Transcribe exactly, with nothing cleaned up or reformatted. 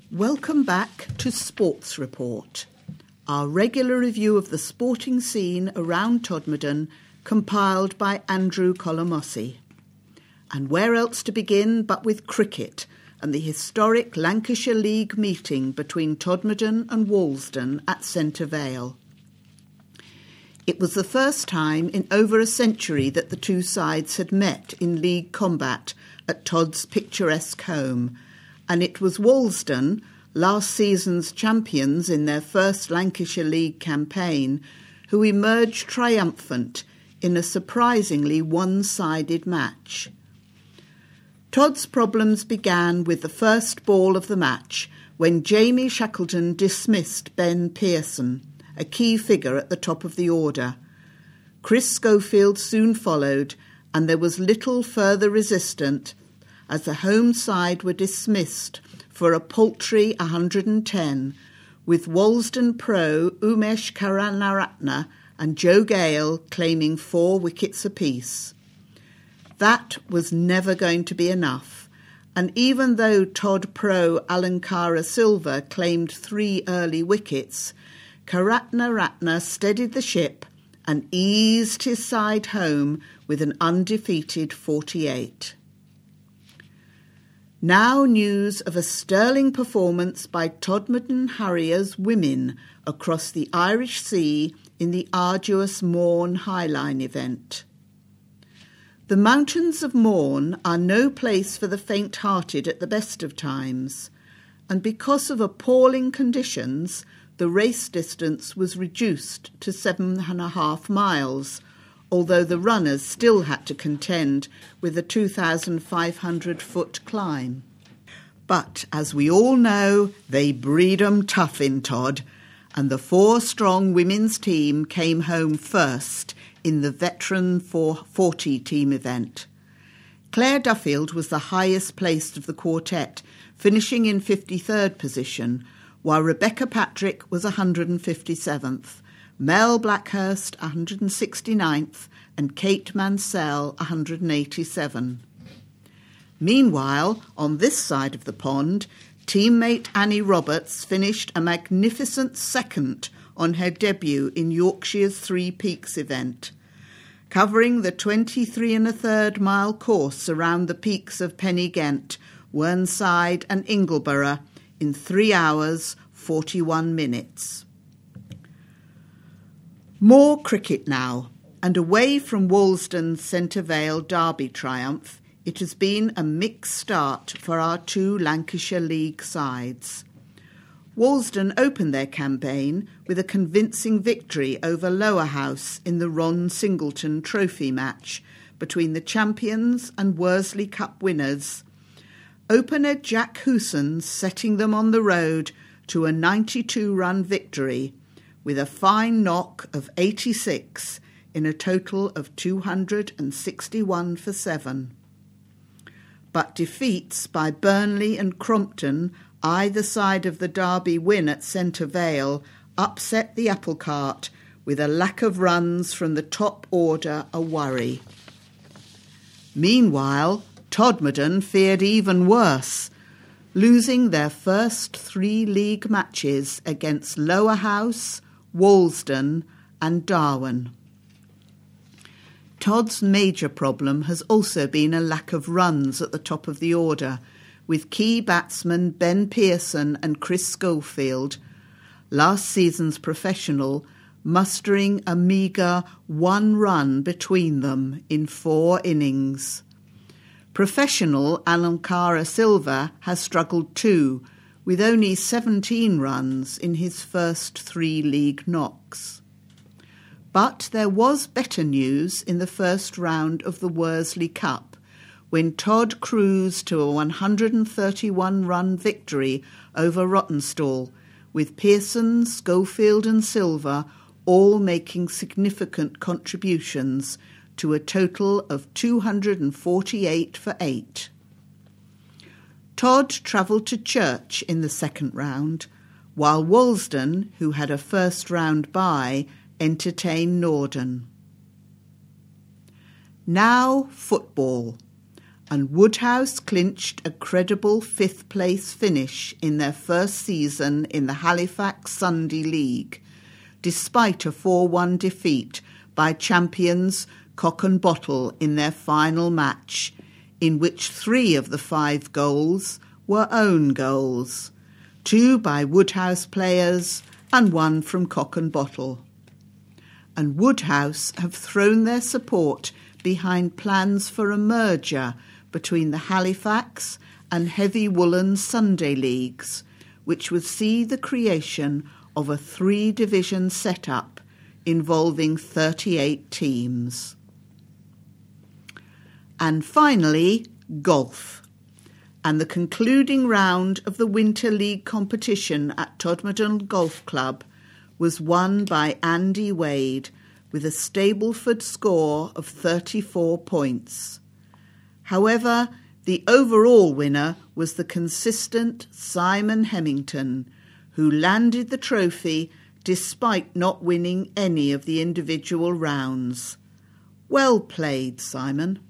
Welcome back to Sports Report, our regular review of the sporting scene around Todmorden, compiled by Andrew Colomossi. And where else to begin but with cricket and the historic Lancashire League meeting between Todmorden and Walsden at Centre Vale. It was the first time in over a century that the two sides had met in league combat at Todd's picturesque home, and it was Walsden, last season's champions in their first Lancashire League campaign, who emerged triumphant in a surprisingly one-sided match. Todd's problems began with the first ball of the match when Jamie Shackleton dismissed Ben Pearson, a key figure at the top of the order. Chris Schofield soon followed, and there was little further resistance as the home side were dismissed for a paltry one hundred ten, with Walsden pro Umesh Karanaratne and Joe Gale claiming four wickets apiece. That was never going to be enough, and even though Todd pro Alankara Silva claimed three early wickets, Karanaratne steadied the ship and eased his side home with an undefeated forty-eight. Now news of a sterling performance by Todmorden Harriers women across the Irish Sea in the arduous Mourne Highline event. The mountains of Mourne are no place for the faint-hearted at the best of times, and because of appalling conditions, the race distance was reduced to seven and a half miles, although the runners still had to contend with a two thousand five hundred foot climb. But, as we all know, they breed 'em tough in Todd, and the four-strong women's team came home first in the veteran forty team event. Claire Duffield was the highest placed of the quartet, finishing in fifty-third position, while Rebecca Patrick was one hundred fifty-seventh, Mel Blackhurst one hundred sixty-ninth, and Kate Mansell one hundred eighty-seven. Meanwhile, on this side of the pond, teammate Annie Roberts finished a magnificent second on her debut in Yorkshire's Three Peaks event, covering the twenty-three and a third mile course around the peaks of Pen-y-Ghent, Whernside and Ingleborough in three hours, forty-one minutes. More cricket now, and away from Walsden's Centre Vale Derby triumph, it has been a mixed start for our two Lancashire League sides. Walsden opened their campaign with a convincing victory over Lowerhouse in the Ron Singleton Trophy match between the champions and Worsley Cup winners. Opener Jack Hewson setting them on the road to a ninety-two run victory, with a fine knock of eighty-six in a total of two hundred sixty-one for seven. But defeats by Burnley and Crompton, either side of the Derby win at Centre Vale, upset the apple cart, with a lack of runs from the top order a worry. Meanwhile, Todmorden feared even worse, losing their first three league matches against Lowerhouse, Walsden and Darwen. Todd's major problem has also been a lack of runs at the top of the order, with key batsmen Ben Pearson and Chris Schofield, last season's professional, mustering a meagre one run between them in four innings. Professional Alankara Silva has struggled too, with only seventeen runs in his first three league knocks. But there was better news in the first round of the Worsley Cup, when Todd cruised to a one hundred thirty-one run victory over Rawtenstall, with Pearson, Schofield and Silva all making significant contributions to a total of two hundred forty-eight for eight. Todd travelled to Church in the second round, while Walsden, who had a first round bye, entertained Norden. Now football. and Woodhouse clinched a credible fifth-place finish in their first season in the Halifax Sunday League, despite a four one defeat by champions Cock and Bottle in their final match, in which three of the five goals were own goals, two by Woodhouse players and one from Cock and Bottle. And Woodhouse have thrown their support behind plans for a merger between the Halifax and Heavy Woolen Sunday Leagues, which would see the creation of a three-division setup involving thirty-eight teams. And finally, golf. And the concluding round of the Winter League competition at Todmorden Golf Club was won by Andy Wade with a Stableford score of thirty-four points. However, the overall winner was the consistent Simon Hemington, who landed the trophy despite not winning any of the individual rounds. Well played, Simon.